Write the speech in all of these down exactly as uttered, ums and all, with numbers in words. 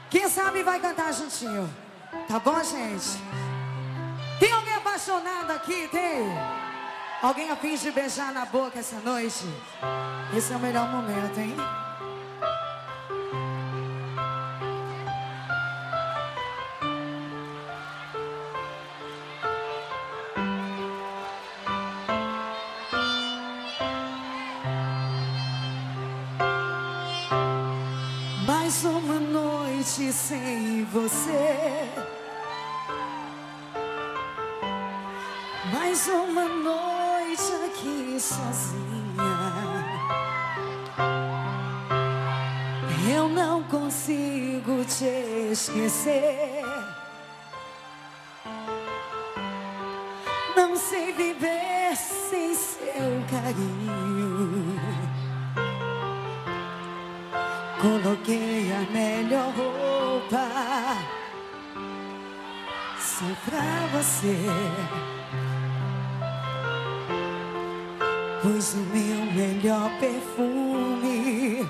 Quem sabe vai cantar juntinho. Tá bom, gente? Tem alguém apaixonado aqui? Tem? Alguém a fim de beijar na boca essa noite? Esse é o melhor momento, hein? Mais uma noite sem você, mais uma noite aqui sozinha. Eu não consigo te esquecer, não sei viver sem seu carinho. Coloquei a melhor roupa só pra você, pus o meu melhor perfume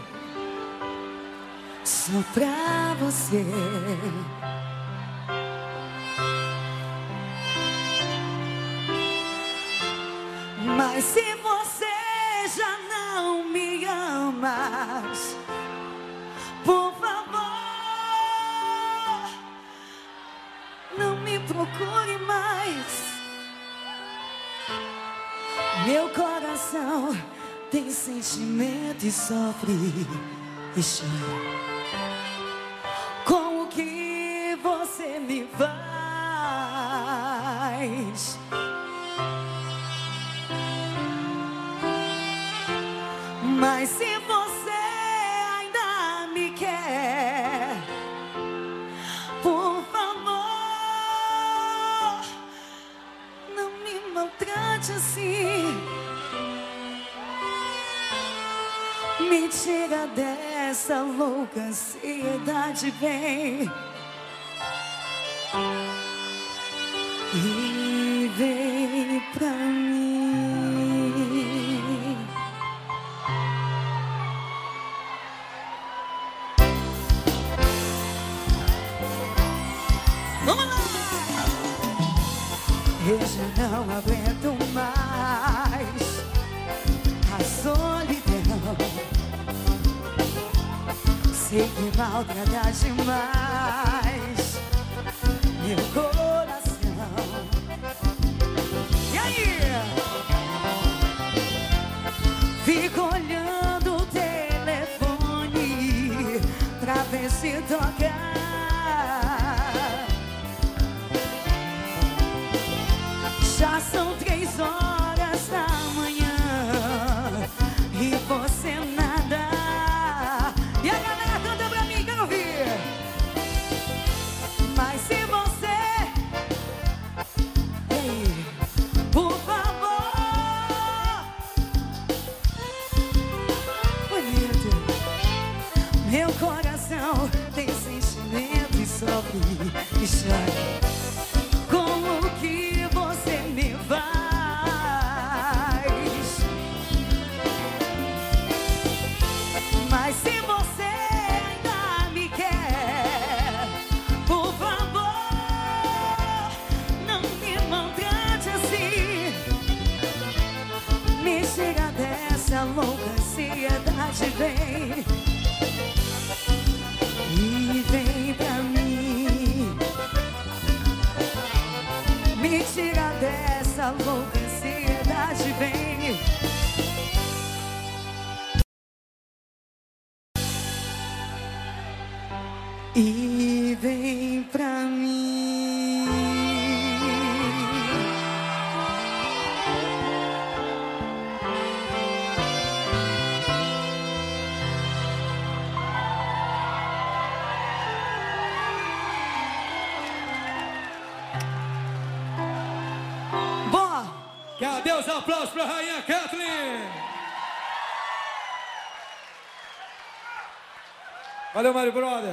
só pra você. Mas se você já não me ama, por favor, não me procure mais. Meu coração tem sentimento e sofre e chora com o que você me faz. Mas se você ainda me quer, por favor, não me maltrate assim. Me tira dessa louca ansiedade, vem e vem pra mim. Vamos lá! Eu já não aguento mais a solidão. Sei que maltrata demais meu coração. E aí? Fico olhando o telefone pra ver se toca. Já são três horas da manhã e você nada. E a galera canta pra mim, quero ouvir. Mas se você, ei, por favor, bonito. Meu coração tem sentimento e sofre e chora com o que você me faz. Mas se você ainda me quer, por favor, não me maltrate assim. Me tira dessa louca ansiedade, vem e vem pra mim. Me tira dessa louca ansiedade, vem e vem pra mim. Boa! Cadê os aplausos pra Rainha Kathleen? Valeu, Mário Brother.